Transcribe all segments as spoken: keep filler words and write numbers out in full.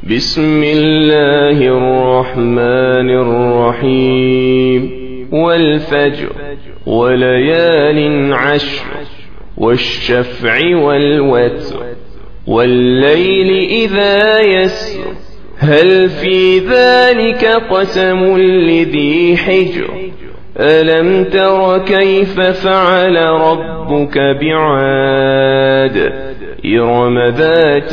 بسم الله الرحمن الرحيم والفجر وليال عشر والشفع والوتر والليل إذا يسر هل في ذلك قسم لذي حجر ألم تر كيف فعل ربك بعاد إرم ذات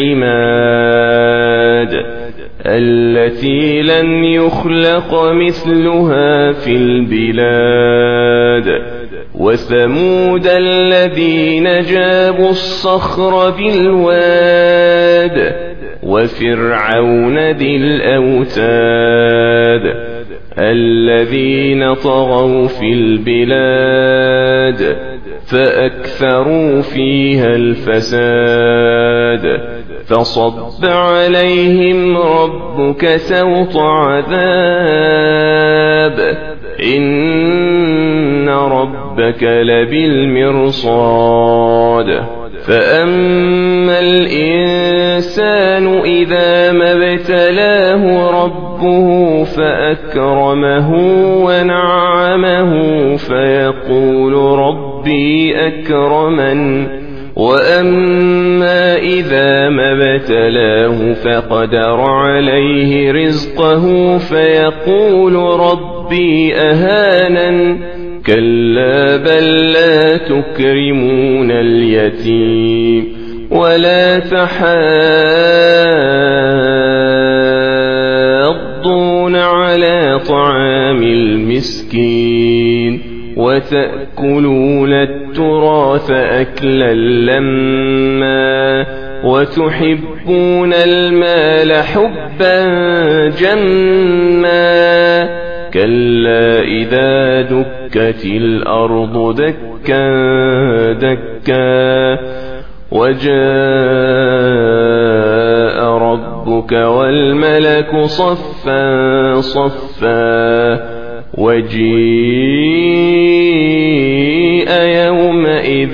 العماد التي لم يخلق مثلها في البلاد وثمود الذين جابوا الصخر بالواد وفرعون ذي الأوتاد الذين طغوا في البلاد فأكثروا فيها الفساد فصب عليهم ربك سوط عذاب إن ربك لبالمرصاد فأما الإنسان إذا ما ابتلاه ربه فأكرمه ونعمه فيقول ربي أكرمن وأما إذا ما ابتلاه فقدر عليه رزقه فيقول ربي أهانن كلا بل لا تكرمون اليتيم ولا تحاضون على طعام المسكين وتأكلون التراث أكلا لما وتحبون المال حبا جما كلا إذا دكت الأرض دكا دكا وجاء ربك والملك صفا صفا وجيء يومئذ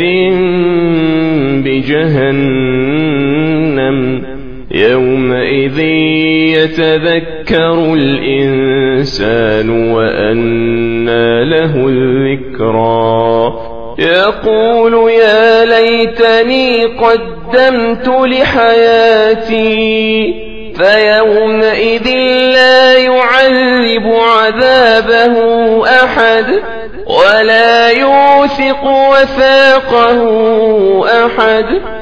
بجهنم يومئذ يتذكر الإنسان وأنى له الذكرى يقول يا ليتني قدمت لحياتي فيومئذ لا يعذب عذابه أحد ولا يوثق وثاقه أحد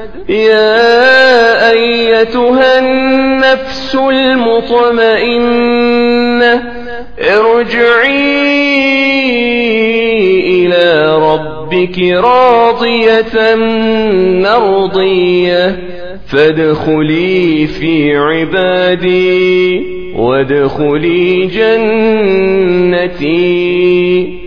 يا أيتها النفس المطمئنة ارجعي إلى ربك راضية مرضية فادخلي في عبادي وادخلي جنتي.